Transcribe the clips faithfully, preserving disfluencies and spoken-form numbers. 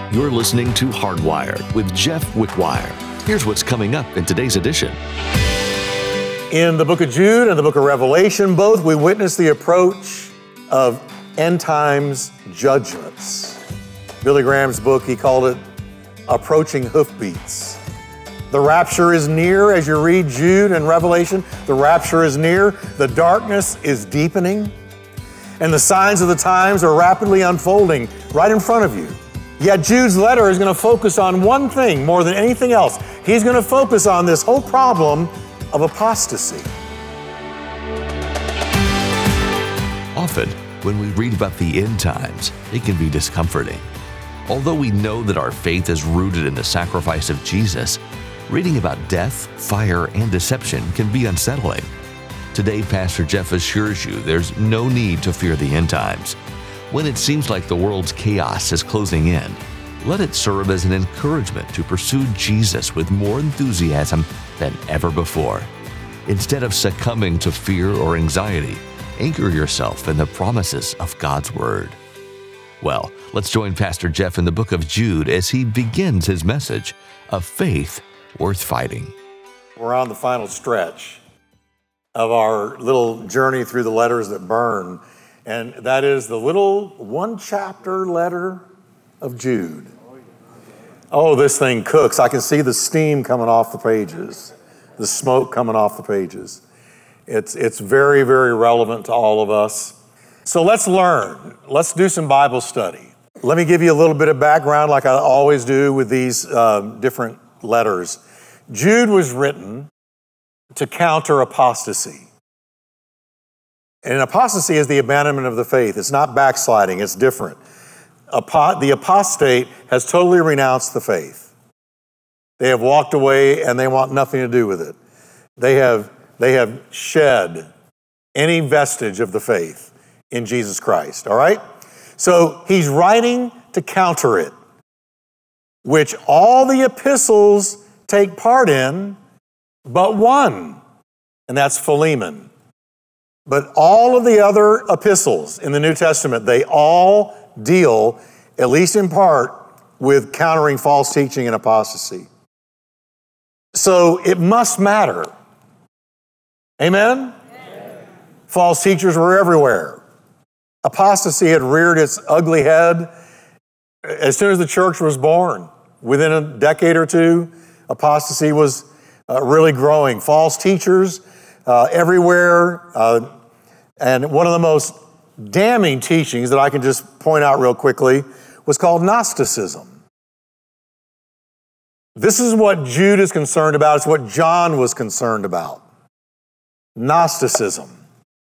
You're listening to Hardwired with Jeff Wickwire. Here's what's coming up in today's edition. In the book of Jude and the book of Revelation, both we witness the approach of end times judgments. Billy Graham's book, he called it Approaching Hoofbeats. The rapture is near as you read Jude and Revelation. The rapture is near. The darkness is deepening. And the signs of the times are rapidly unfolding right in front of you. Yet Jude's letter is going to focus on one thing more than anything else. He's going to focus on this whole problem of apostasy. Often, when we read about the end times, it can be discomforting. Although we know that our faith is rooted in the sacrifice of Jesus, reading about death, fire, and deception can be unsettling. Today, Pastor Jeff assures you there's no need to fear the end times. When it seems like the world's chaos is closing in, let it serve as an encouragement to pursue Jesus with more enthusiasm than ever before. Instead of succumbing to fear or anxiety, anchor yourself in the promises of God's Word. Well, let's join Pastor Jeff in the book of Jude as he begins his message of faith worth fighting. We're on the final stretch of our little journey through the letters that burn, and that is the little one-chapter letter of Jude. Oh, this thing cooks. I can see the steam coming off the pages, the smoke coming off the pages. It's, it's very, very relevant to all of us. So let's learn. Let's do some Bible study. Let me give you a little bit of background like I always do with these uh, different letters. Jude was written to counter apostasy. And apostasy is the abandonment of the faith. It's not backsliding, it's different. Apo- the apostate has totally renounced the faith. They have walked away and they want nothing to do with it. They have, they have shed any vestige of the faith in Jesus Christ, all right? So he's writing to counter it, which all the epistles take part in, but one, and that's Philemon. But all of the other epistles in the New Testament, they all deal, at least in part, with countering false teaching and apostasy. So it must matter. Amen? Amen. False teachers were everywhere. Apostasy had reared its ugly head as soon as the church was born. Within a decade or two, apostasy was uh, really growing. False teachers uh, everywhere. Uh, and one of the most damning teachings that I can just point out real quickly was called Gnosticism. This is what Jude is concerned about. It's what John was concerned about. Gnosticism.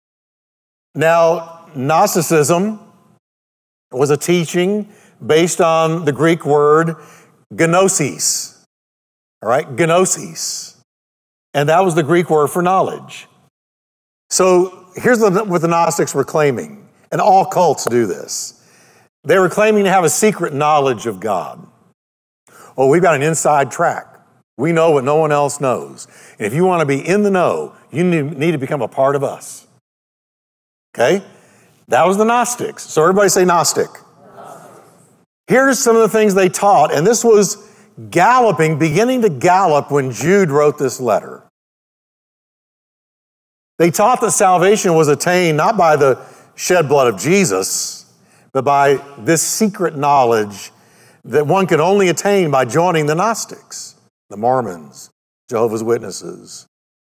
Now, Gnosticism was a teaching based on the Greek word gnosis. All right, gnosis. And that was the Greek word for knowledge. So here's what the Gnostics were claiming, and all cults do this. They were claiming to have a secret knowledge of God. Oh, we've got an inside track. We know what no one else knows. And if you want to be in the know, you need to become a part of us. Okay? That was the Gnostics. So everybody say Gnostic. Gnostic. Here's some of the things they taught, and this was galloping, beginning to gallop when Jude wrote this letter. They taught that salvation was attained not by the shed blood of Jesus, but by this secret knowledge that one could only attain by joining the Gnostics, the Mormons, Jehovah's Witnesses.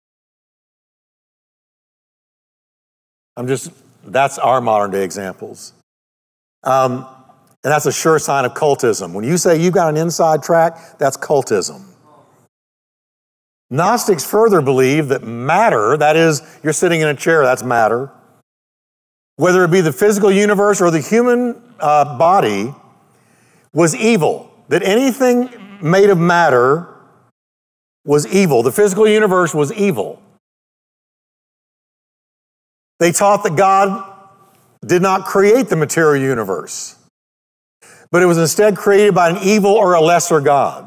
I'm just, that's our modern day examples. Um, and that's a sure sign of cultism. When you say you've got an inside track, that's cultism. Gnostics further believe that matter, that is, you're sitting in a chair, that's matter, whether it be the physical universe or the human uh, body, was evil. That anything made of matter was evil. The physical universe was evil. They taught that God did not create the material universe, but it was instead created by an evil or a lesser God.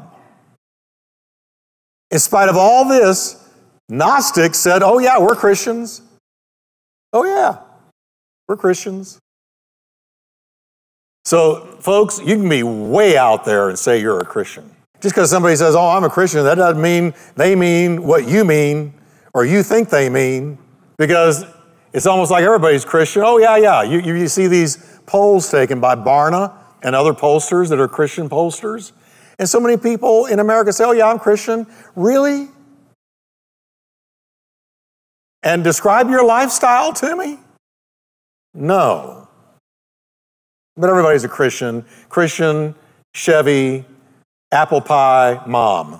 In spite of all this, Gnostics said, oh yeah, we're Christians. Oh yeah, we're Christians. So, folks, you can be way out there and say you're a Christian. Just because somebody says, oh, I'm a Christian, that doesn't mean they mean what you mean or you think they mean, because it's almost like everybody's Christian. Oh, yeah, yeah. You, you, you see these polls taken by Barna and other pollsters that are Christian pollsters. And so many people in America say, oh, yeah, I'm Christian. Really? And describe your lifestyle to me? No. But everybody's a Christian. Christian, Chevy, apple pie, mom.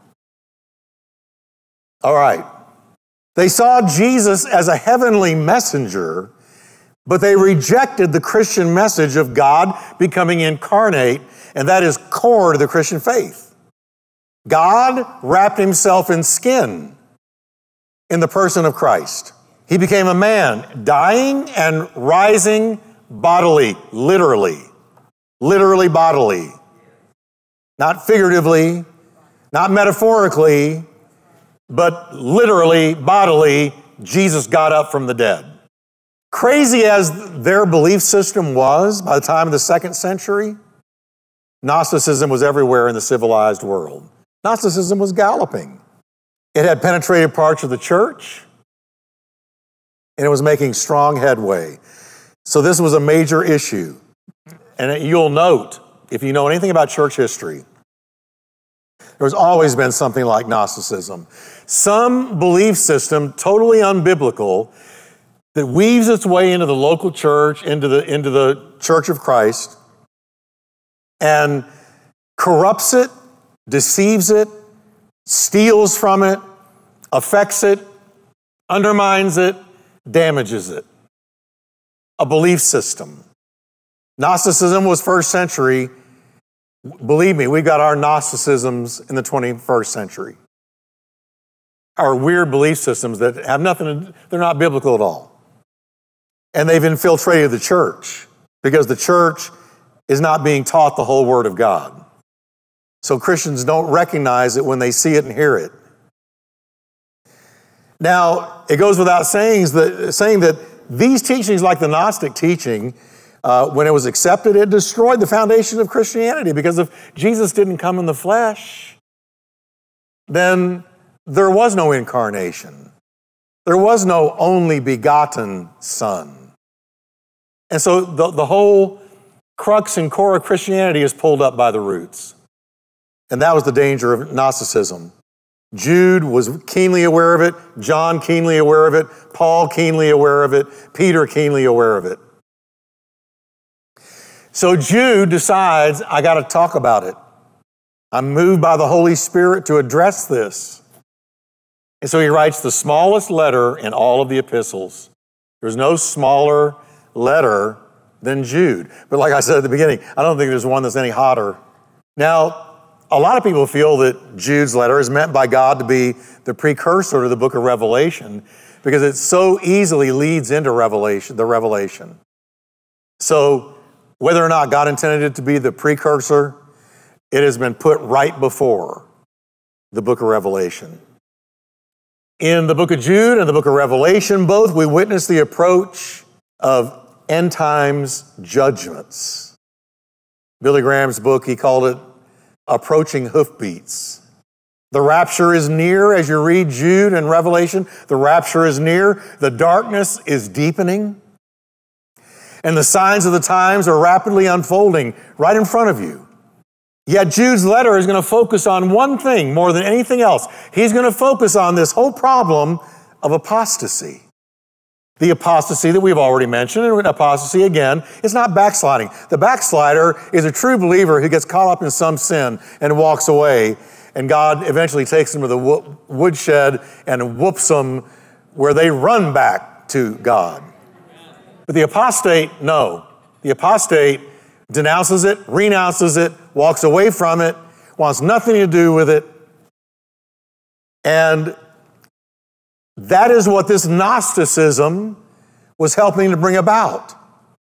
All right. They saw Jesus as a heavenly messenger, but they rejected the Christian message of God becoming incarnate, and that is core to the Christian faith. God wrapped himself in skin in the person of Christ. He became a man, dying and rising bodily, literally. Literally bodily. Not figuratively, not metaphorically, but literally, bodily, Jesus got up from the dead. Crazy as their belief system was by the time of the second century, Gnosticism was everywhere in the civilized world. Gnosticism was galloping. It had penetrated parts of the church, and it was making strong headway. So this was a major issue. And you'll note, if you know anything about church history, there's always been something like Gnosticism. Some belief system, totally unbiblical, that weaves its way into the local church, into the, into the Church of Christ, and corrupts it, deceives it, steals from it, affects it, undermines it, damages it. A belief system. Gnosticism was first century. Believe me, we've got our Gnosticisms in the twenty-first century. Our weird belief systems that have nothing to, they're not biblical at all. And they've infiltrated the church because the church is not being taught the whole Word of God. So Christians don't recognize it when they see it and hear it. Now, it goes without saying that, saying that these teachings, like the Gnostic teaching, uh, when it was accepted, it destroyed the foundation of Christianity, because if Jesus didn't come in the flesh, then there was no incarnation. There was no only begotten Son. And so the, the whole crux and core of Christianity is pulled up by the roots. And that was the danger of Gnosticism. Jude was keenly aware of it. John keenly aware of it. Paul keenly aware of it. Peter keenly aware of it. So Jude decides, I got to talk about it. I'm moved by the Holy Spirit to address this. And so he writes the smallest letter in all of the epistles. There's no smaller letter than Jude. But like I said at the beginning, I don't think there's one that's any hotter. Now, a lot of people feel that Jude's letter is meant by God to be the precursor to the book of Revelation, because it so easily leads into Revelation, the Revelation. So whether or not God intended it to be the precursor, it has been put right before the book of Revelation. In the book of Jude and the book of Revelation, both, we witness the approach of end times judgments. Billy Graham's book, he called it Approaching Hoofbeats. The rapture is near as you read Jude and Revelation. The rapture is near. The darkness is deepening. And the signs of the times are rapidly unfolding right in front of you. Yet Jude's letter is going to focus on one thing more than anything else. He's going to focus on this whole problem of apostasy. The apostasy that we've already mentioned, and apostasy again, is not backsliding. The backslider is a true believer who gets caught up in some sin and walks away, and God eventually takes them to the woodshed and whoops them where they run back to God. But the apostate, no. The apostate denounces it, renounces it, walks away from it, wants nothing to do with it. And that is what this Gnosticism was helping to bring about.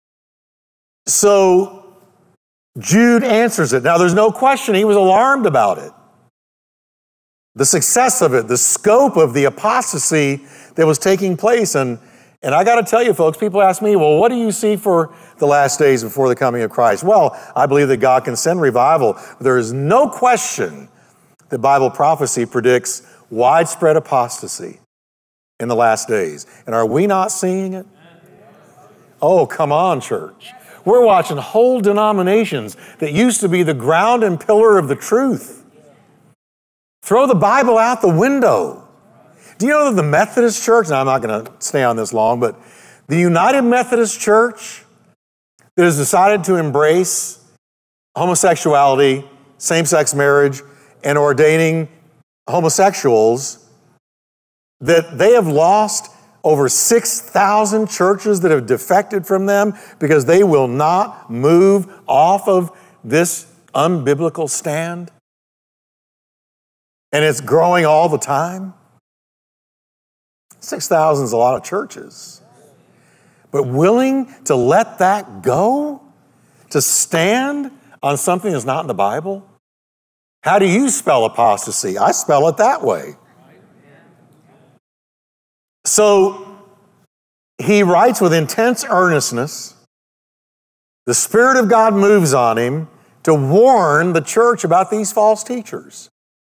So Jude answers it. Now, there's no question he was alarmed about it. The success of it, the scope of the apostasy that was taking place. And, And I got to tell you, folks, people ask me, well, what do you see for the last days before the coming of Christ? Well, I believe that God can send revival. There is no question that Bible prophecy predicts widespread apostasy in the last days. And are we not seeing it? Oh, come on, church. We're watching whole denominations that used to be the ground and pillar of the truth throw the Bible out the window. Do you know that the Methodist Church, and I'm not going to stay on this long, but the United Methodist Church that has decided to embrace homosexuality, same-sex marriage, and ordaining homosexuals, that they have lost over six thousand churches that have defected from them because they will not move off of this unbiblical stand? And it's growing all the time. six thousand is a lot of churches. But willing to let that go? To stand on something that's not in the Bible? How do you spell apostasy? I spell it that way. So he writes with intense earnestness. The Spirit of God moves on him to warn the church about these false teachers.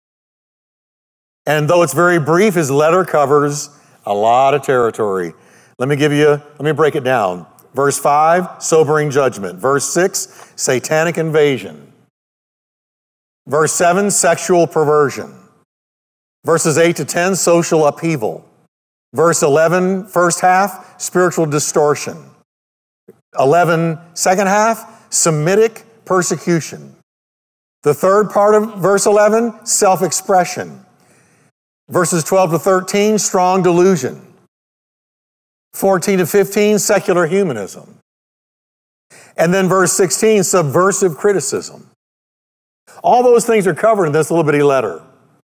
And though it's very brief, his letter covers a lot of territory. Let me give you, let me break it down. Verse five, sobering judgment. Verse six, satanic invasion. Verse seven, sexual perversion. Verses eight to ten, social upheaval. Verse eleven, first half, spiritual distortion. eleven, second half, Semitic persecution. The third part of verse eleven, self-expression. Verses twelve to thirteen, strong delusion. fourteen to fifteen, secular humanism. And then verse sixteen, subversive criticism. All those things are covered in this little bitty letter.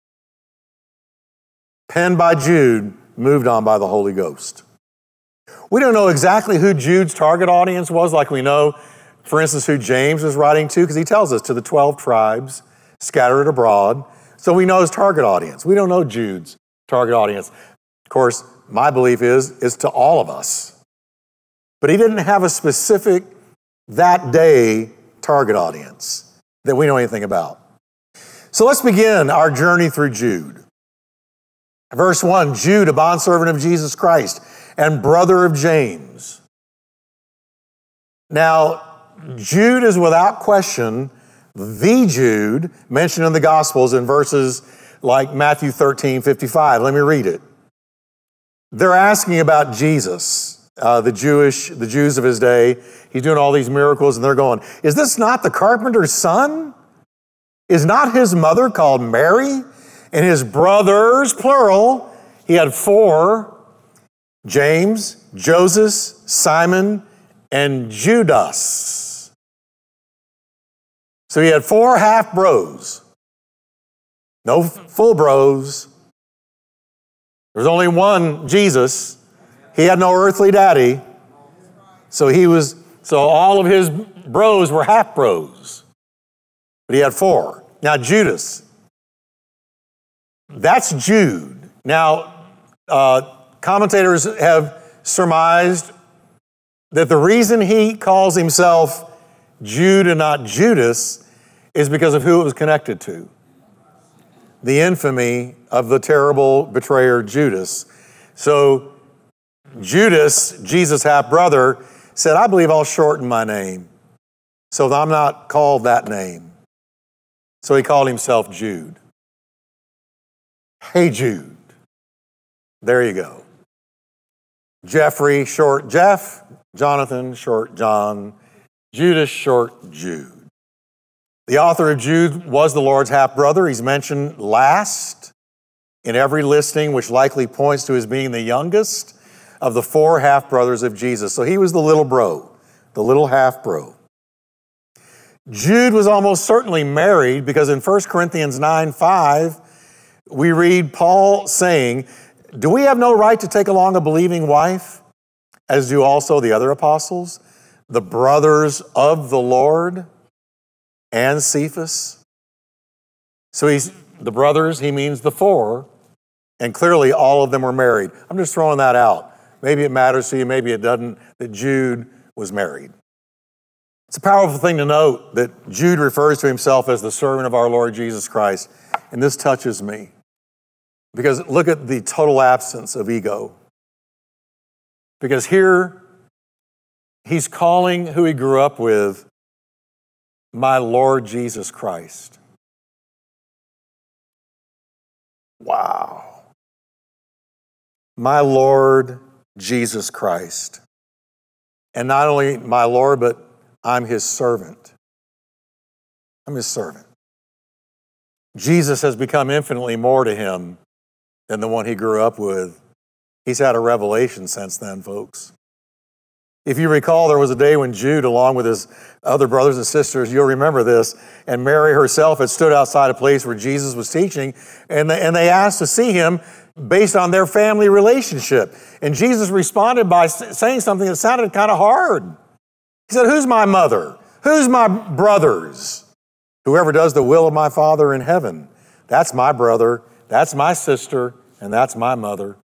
Penned by Jude, moved on by the Holy Ghost. We don't know exactly who Jude's target audience was, like we know, for instance, who James was writing to, because he tells us to the twelve tribes scattered abroad. So we know his target audience. We don't know Jude's target audience. Of course, my belief is, is to all of us. But he didn't have a specific, that day, target audience that we know anything about. So let's begin our journey through Jude. Verse one, Jude, a bondservant of Jesus Christ and brother of James. Now, Jude is without question the Jude mentioned in the Gospels in verses like Matthew thirteen fifty-five. Let me read it. They're asking about Jesus, uh, the Jewish, the Jews of his day. He's doing all these miracles, and they're going, is this not the carpenter's son? Is not his mother called Mary? And his brothers, plural, he had four, James, Joseph, Simon, and Judas. So he had four half bros. No full bros. There's only one Jesus. He had no earthly daddy. So he was, so all of his bros were half bros. But he had four. Now Judas, that's Jude. Now, uh, commentators have surmised that the reason he calls himself Jude and not Judas is because of who it was connected to. The infamy of the terrible betrayer Judas. So Judas, Jesus' half-brother, said, I believe I'll shorten my name so that I'm not called that name. So he called himself Jude. Hey, Jude. There you go. Jeffrey, short Jeff. Jonathan, short John. Judas, short Jude. The author of Jude was the Lord's half-brother. He's mentioned last in every listing, which likely points to his being the youngest of the four half-brothers of Jesus. So he was the little bro, the little half-bro. Jude was almost certainly married because in First Corinthians nine five, we read Paul saying, do we have no right to take along a believing wife, as do also the other apostles, the brothers of the Lord, and Cephas? So he's the brothers, he means the four, and clearly all of them were married. I'm just throwing that out. maybe it matters to you, maybe it doesn't, that Jude was married. It's a powerful thing to note that Jude refers to himself as the servant of our Lord Jesus Christ. And this touches me because look at the total absence of ego. Because here he's calling who he grew up with my Lord Jesus Christ. Wow. My Lord Jesus Christ. And not only my Lord, but I'm his servant. I'm his servant. Jesus has become infinitely more to him than the one he grew up with. He's had a revelation since then, folks. If you recall, there was a day when Jude, along with his other brothers and sisters, you'll remember this, and Mary herself had stood outside a place where Jesus was teaching, and they, and they asked to see him based on their family relationship. And Jesus responded by saying something that sounded kind of hard. He said, who's my mother? Who's my brothers? Whoever does the will of my Father in heaven. That's my brother, that's my sister, and that's my mother.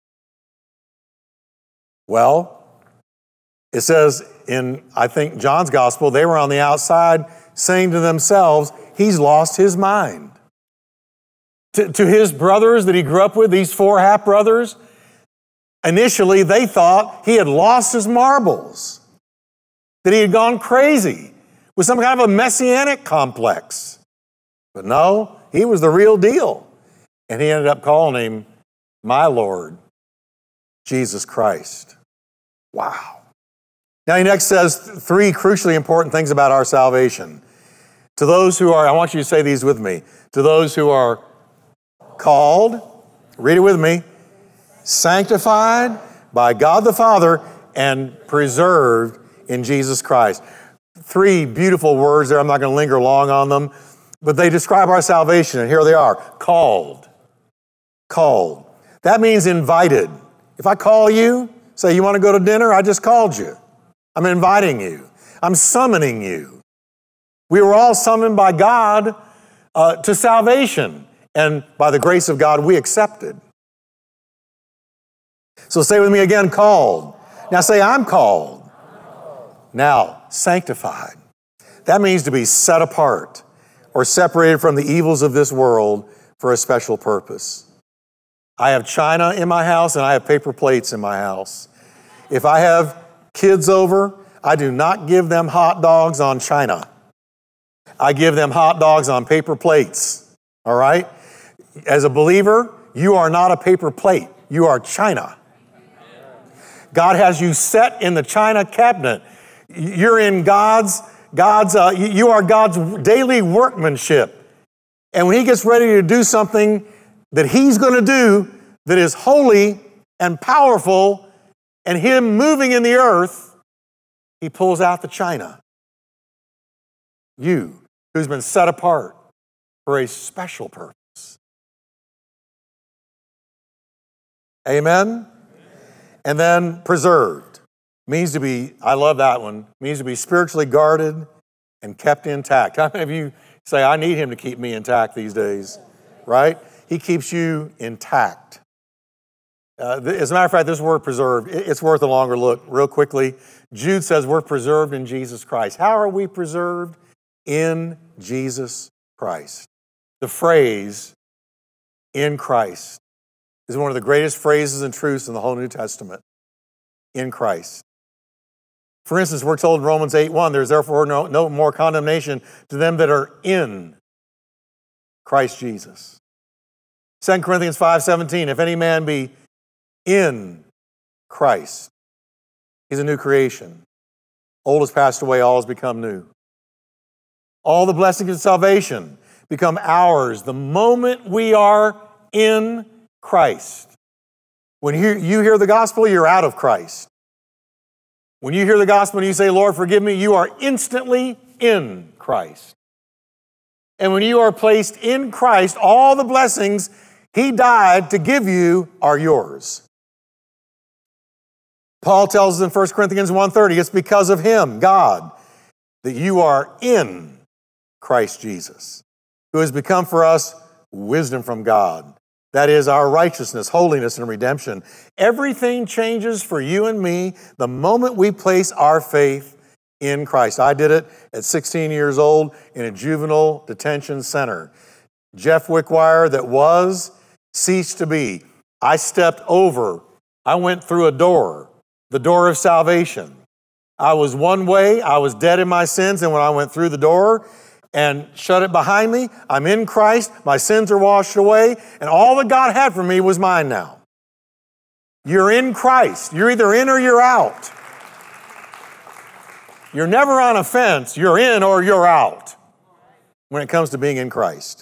Well, it says in, I think, John's gospel, they were on the outside saying to themselves, he's lost his mind. To, to his brothers that he grew up with, these four half-brothers, initially they thought he had lost his marbles, that he had gone crazy with some kind of a messianic complex. But no, he was the real deal. And he ended up calling him my Lord, Jesus Christ. Wow. Now he next says three crucially important things about our salvation. To those who are, I want you to say these with me. To those who are called, read it with me, sanctified by God the Father and preserved in Jesus Christ. Three beautiful words there. I'm not going to linger long on them, but they describe our salvation, and here they are. Called. Called. That means invited. If I call you, say you want to go to dinner, I just called you. I'm inviting you. I'm summoning you. We were all summoned by God uh, to salvation, and by the grace of God, we accepted. So say with me again, called. Now say, I'm called. Now, sanctified. That means to be set apart or separated from the evils of this world for a special purpose. I have china in my house and I have paper plates in my house. If I have kids over, I do not give them hot dogs on china. I give them hot dogs on paper plates, all right? As a believer, you are not a paper plate. You are china. God has you set in the china cabinet. You're in God's, God's, uh, you are God's daily workmanship. And when he gets ready to do something that he's going to do that is holy and powerful and him moving in the earth, he pulls out the china. You, who's been set apart for a special purpose. Amen? And then preserved. Means to be, I love that one, means to be spiritually guarded and kept intact. How many of you say, I need him to keep me intact these days, right? He keeps you intact. Uh, as a matter of fact, this word preserved, it's worth a longer look real quickly. Jude says we're preserved in Jesus Christ. How are we preserved? In Jesus Christ. The phrase, in Christ, is one of the greatest phrases and truths in the whole New Testament. In Christ. For instance, we're told in Romans eight one, there's therefore no, no more condemnation to them that are in Christ Jesus. Second Corinthians five seventeen, if any man be in Christ, he's a new creation. Old has passed away, all has become new. All the blessings of salvation become ours the moment we are in Christ. When you you hear the gospel, you're out of Christ. When you hear the gospel and you say, Lord, forgive me, you are instantly in Christ. And when you are placed in Christ, all the blessings he died to give you are yours. Paul tells us in First Corinthians one thirty, it's because of him, God, that you are in Christ Jesus, who has become for us wisdom from God That is our righteousness, holiness, and redemption. Everything changes for you and me the moment we place our faith in Christ. I did it at sixteen years old in a juvenile detention center. Jeff Wickwire that was, ceased to be. I stepped over. I went through a door, the door of salvation. I was one way. I was dead in my sins, and when I went through the door and shut it behind me, I'm in Christ, my sins are washed away, and all that God had for me was mine now. You're in Christ. You're either in or you're out. You're never on a fence. You're in or you're out when it comes to being in Christ.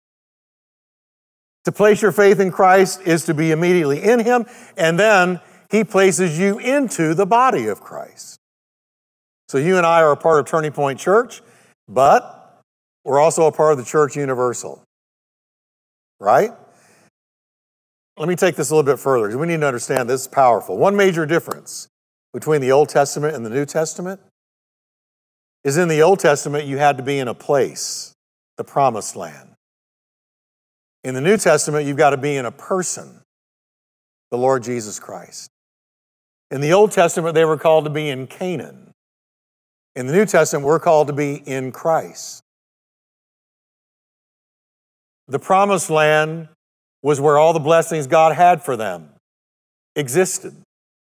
To place your faith in Christ is to be immediately in Him, and then He places you into the body of Christ. So you and I are a part of Turning Point Church, but we're also a part of the Church Universal, right? Let me take this a little bit further, because we need to understand this is powerful. One major difference between the Old Testament and the New Testament is in the Old Testament, you had to be in a place, the Promised Land. In the New Testament, you've got to be in a person, the Lord Jesus Christ. In the Old Testament, they were called to be in Canaan. In the New Testament, we're called to be in Christ. The Promised Land was where all the blessings God had for them existed.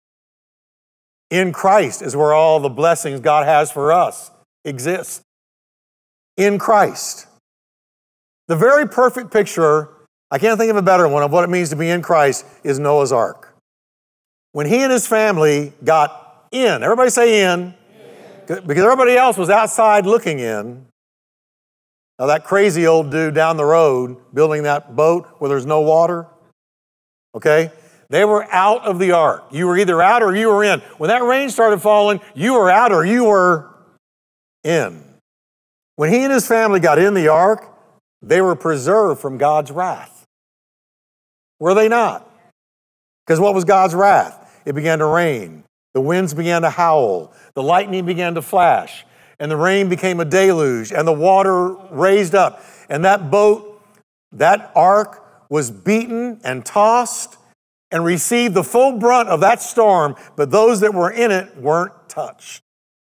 In Christ is where all the blessings God has for us exist. In Christ. The very perfect picture, I can't think of a better one, of what it means to be in Christ is Noah's Ark. When he and his family got in, everybody say in, in. Because everybody else was outside looking in. Now that crazy old dude down the road building that boat where there's no water, okay? They were out of the ark. You were either out or you were in. When that rain started falling, you were out or you were in. When he and his family got in the ark, they were preserved from God's wrath. Were they not? Because what was God's wrath? It began to rain. The winds began to howl. The lightning began to flash. And the rain became a deluge. And the water raised up. And that boat, that ark was beaten and tossed and received the full brunt of that storm. But those that were in it weren't touched.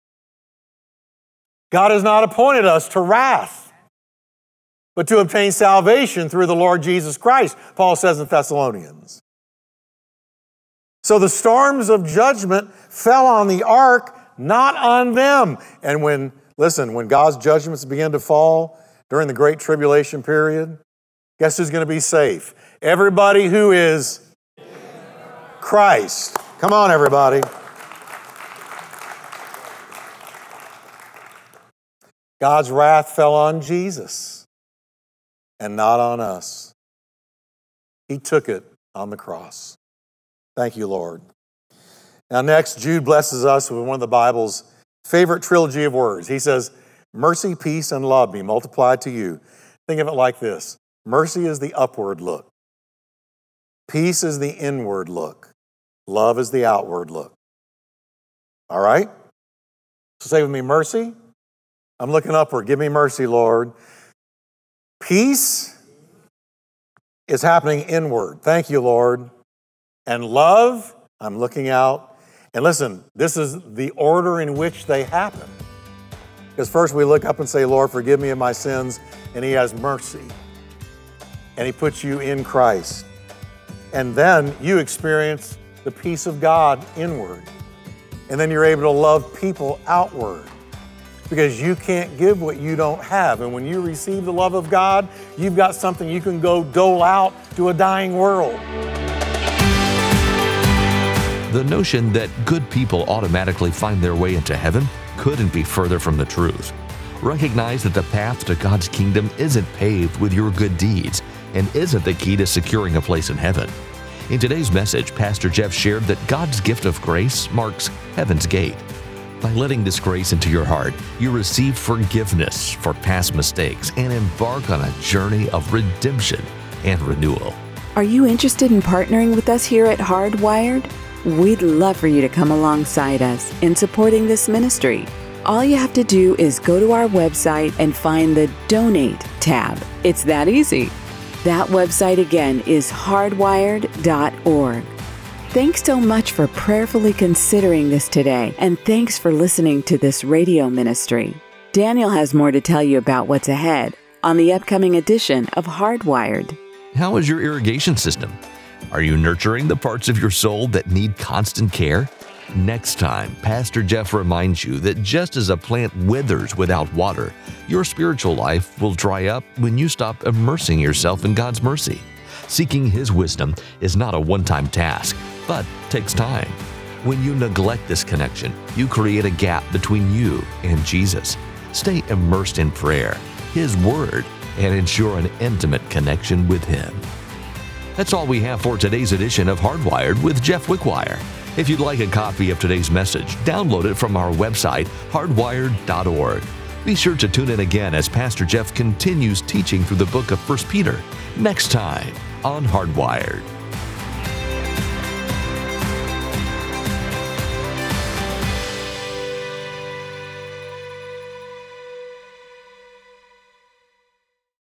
God has not appointed us to wrath, but to obtain salvation through the Lord Jesus Christ, Paul says in Thessalonians. So the storms of judgment fell on the ark, not on them. And when, listen, when God's judgments begin to fall during the Great Tribulation period, guess who's going to be safe? Everybody who is Christ. Come on, everybody. God's wrath fell on Jesus and not on us. He took it on the cross. Thank you, Lord. Now next, Jude blesses us with one of the Bible's favorite trilogy of words. He says, mercy, peace, and love be multiplied to you. Think of it like this. Mercy is the upward look. Peace is the inward look. Love is the outward look. All right? So say with me, mercy. I'm looking upward. Give me mercy, Lord. Peace is happening inward. Thank you, Lord. And love, I'm looking out. And listen, this is the order in which they happen. Because first we look up and say, Lord, forgive me of my sins. And He has mercy. And He puts you in Christ. And then you experience the peace of God inward. And then you're able to love people outward. Because you can't give what you don't have. And when you receive the love of God, you've got something you can go dole out to a dying world. The notion that good people automatically find their way into heaven couldn't be further from the truth. Recognize that the path to God's kingdom isn't paved with your good deeds and isn't the key to securing a place in heaven. In today's message, Pastor Jeff shared that God's gift of grace marks heaven's gate. By letting this grace into your heart, you receive forgiveness for past mistakes and embark on a journey of redemption and renewal. Are you interested in partnering with us here at Hardwired? We'd love for you to come alongside us in supporting this ministry. All you have to do is go to our website and find the Donate tab. It's that easy. That website again is hardwired dot org. Thanks so much for prayerfully considering this today, and thanks for listening to this radio ministry. Daniel has more to tell you about what's ahead on the upcoming edition of Hardwired. How is your irrigation system? Are you nurturing the parts of your soul that need constant care? Next time, Pastor Jeff reminds you that just as a plant withers without water, your spiritual life will dry up when you stop immersing yourself in God's mercy. Seeking His wisdom is not a one-time task, but takes time. When you neglect this connection, you create a gap between you and Jesus. Stay immersed in prayer, His Word, and ensure an intimate connection with Him. That's all we have for today's edition of Hardwired with Jeff Wickwire. If you'd like a copy of today's message, download it from our website, hardwired dot org. Be sure to tune in again as Pastor Jeff continues teaching through the book of First Peter next time on Hardwired.